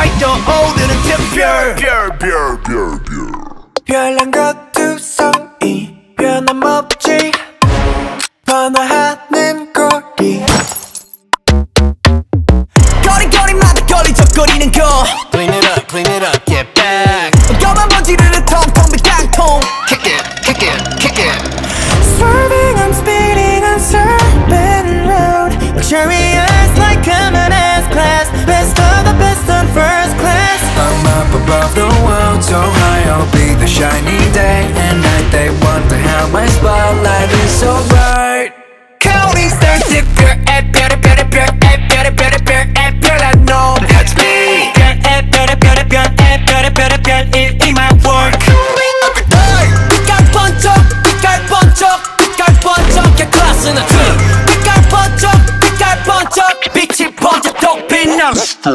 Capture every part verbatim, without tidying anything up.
날 떠오르는 특별 별별별별 별난 것두성이 변함없지 번화하는 거리 거리거리마다 걸리적거리는 거 Clean it up, clean it up, get back. 검은 먼지를 텅텅 빈 깡통 Kick it, kick it, kick it. Swerving, I'm speeding on Serpent Road Luxurious like coming S-Class Best of the best on first class I'm up above the world, so high I'll be the shiny day and night. They wonder how my spotlight is so bright. Counting stars, 특별 별의 별의 별 별의 별의 별 별난 놈 That's me 별의 별의 별의 별 별의 별의 별 It ain't my work Every day 빛깔 번쩍 빛깔 번쩍 빛깔 번쩍 Get class in the team 빛깔 번쩍 빛깔 번쩍 빛이 번쩍 또 빛나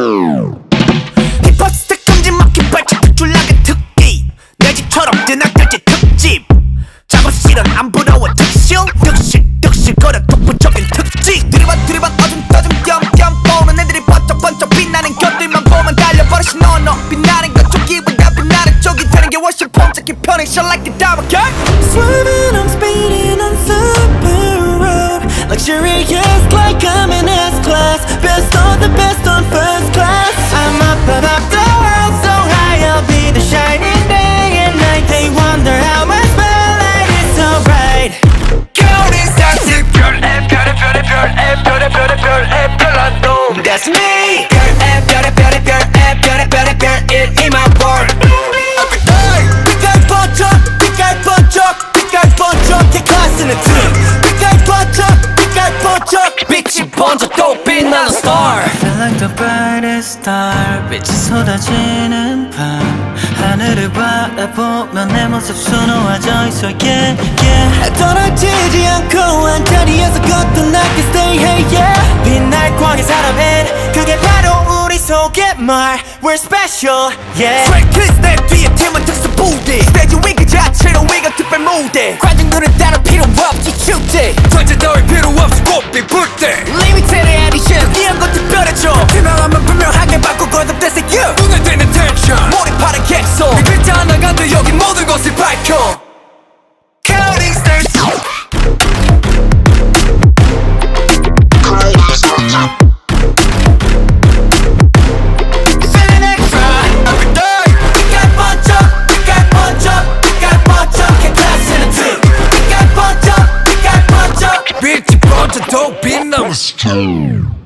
힙합 스택 금지 막힌 발짝 줄라게 특기 내 집처럼 뜨나들지 특집 작업실은 안 부러워 특실 득실 득실 거려 독보적인 특징 들이받 들이받 어둠 떠줌 띄엄띄엄 보는 애들이 번쩍번쩍 빛나는 것들만 보면 달려버리시 너너 빛나는 것 쪽이보다 빛나는 쪽이 되는 게 훨씬 폼잡기 편해 Shine like a diamond girl Swerving I'm speeding on Super Road Luxurious like I'm in S-Class Best of the best on first class I'm up above the world so high I'll be the shining day and night They wonder how my spotlight is so bright Counting stars 특별 별의 별의 별 별의 별의 별 별난 놈 That's me 별의 별의 별의 별 별의 별의 별 It ain't my work Every day 빛깔 번쩍 빛깔 번쩍 빛깔 번쩍 Get class in the team 빛깔 번쩍 빛깔 번쩍 빛이 번쩍 또 빛나는 star Feel like the brightest star. 빛이 쏟아지는 밤 하늘을 바라보면 내 모습 수놓아져 있어 yeah yeah. 떨어지지 않고 한자리에서 거듭나게 stay hey yeah 빛날 광의 사람은 그게 바로 우리 속의 말 We're special yeah Straight kiss 내 뒤에 팀은 특수 부대 스테이지 위 그 자체로 위가 특별 무대 관중들은 따로 필요 없지 축제 전체 따위 필요 없이 꽃빛 불때 Limited edition 이런 거 특별해져 투명하면 분명하게 바꾸거든 that's like you 눈에 띄는 텐션 몰입하는 객석 그 글자 하나 간도 여기 모든 것을 밝혀 Counting stars Feeling extra every day 빛깔 번쩍 빛깔 번쩍 빛깔 번쩍 Get class in the team 빛깔 번쩍 빛깔 번쩍 빛이 번쩍 또 빛나는